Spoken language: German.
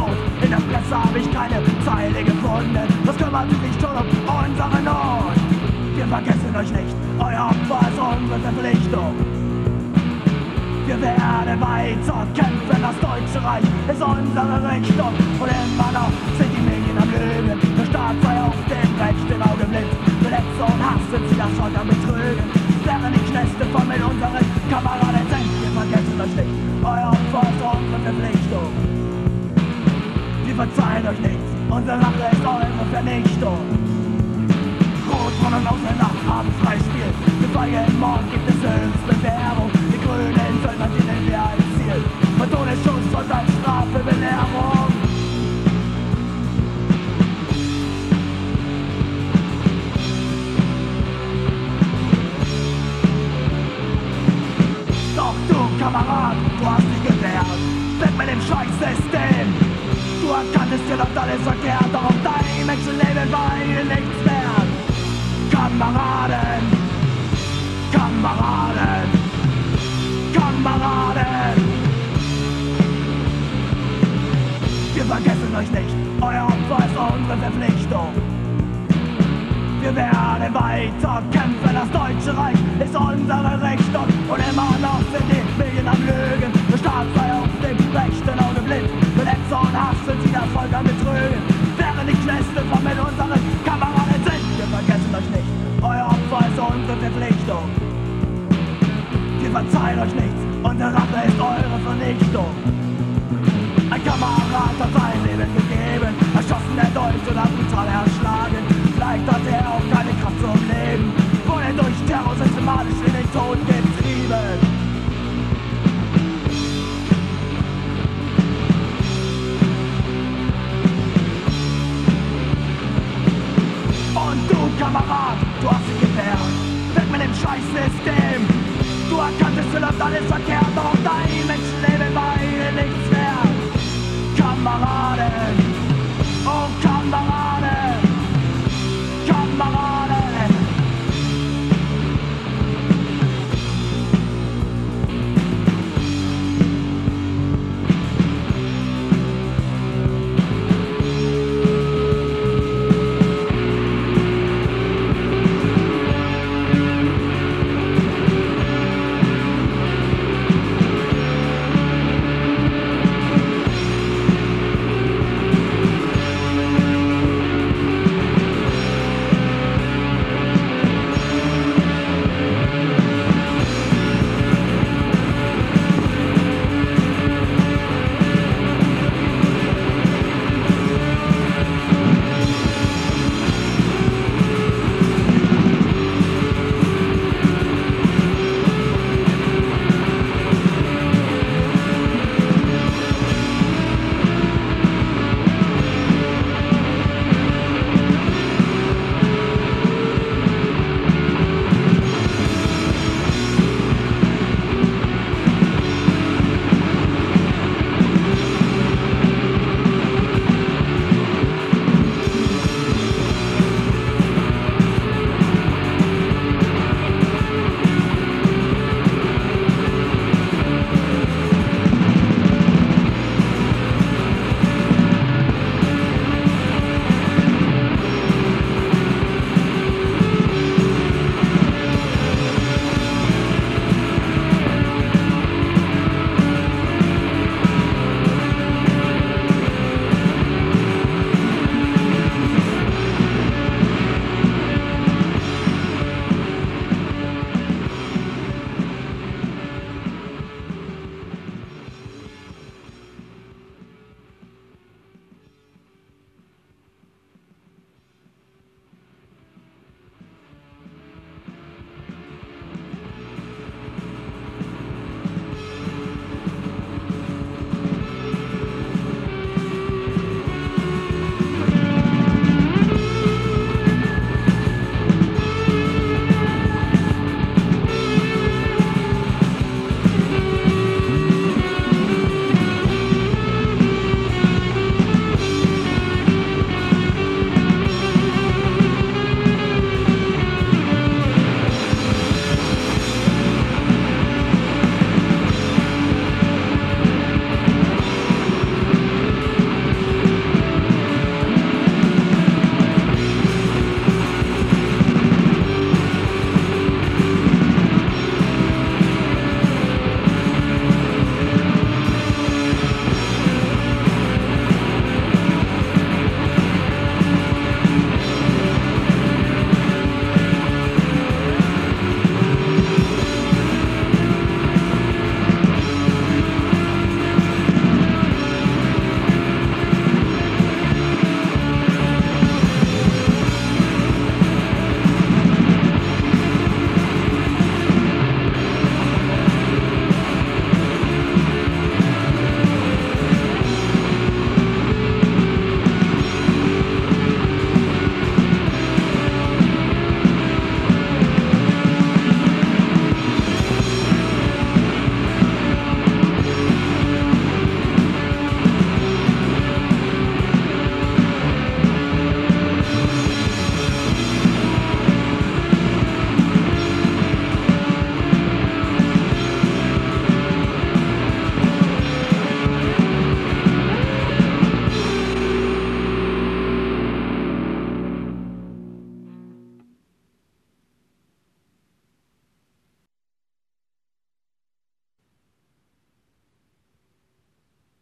tot. In der Presse habe ich keine Zeile gefunden. Was kümmert sich nicht schon um unsere Not? Wir vergessen euch nicht, euer Opfer ist unsere Verpflichtung. Wir werden weiter kämpfen, das Deutsche Reich ist unsere Richtung. Und immer noch sind die Medien am Lügen. Der Staat sei auf dem rechten Auge blind. Verletzer und Hass sind sie das Volk am Betrügen. Während die Kneste von mit unseren Kameraden sind. Wir vergessen euch nicht, euer Opfer ist unsere Verpflichtung. Wir verzeihen euch nichts, unsere Rache ist eure Vernichtung. Rot-Braun Ausländer haben freies Spiel. Für feigen Mord gibt es Höchstbewährung. Die Grünen Söldner dienen wir als Ziel. Und ohne Schuss und als Strafe Belehrung. Doch du, Kamerad, du hast dich gewehrt. Weg mit dem Scheißsystem. Du erkanntest dir doch alles verkehrt. Doch auf dein Menschenleben war ihnen nichts wert. Kameraden, Kameraden, Kameraden. Wir vergessen euch nicht, euer Opfer ist unsere Verpflichtung. Wir werden weiter kämpfen, das Deutsche Reich ist unsere Richtung. Und immer noch sind die Medien am Lügen. Der Staat sei auf dem rechten Auge blind. Verletzer und Hass sind sie das Volk am Betrügen. Während die Kneste von mit unseren Kameraden sind. Wir vergessen euch nicht, euer Opfer ist unsere Verpflichtung. Wir verzeihen euch nichts, unsere Rache ist eure Vernichtung. Ein Kamerad hat sein Leben gegeben, erschossen, erdolcht oder brutal erschlagen. Vielleicht hat er auch keine Kraft zum Leben, wurde durch Terror systematisch in den Tod getrieben. Und du, Kamerad, du hast dich gewehrt. Weg mit dem Scheißsystem. Du erkanntest, du läuft alles verkehrt.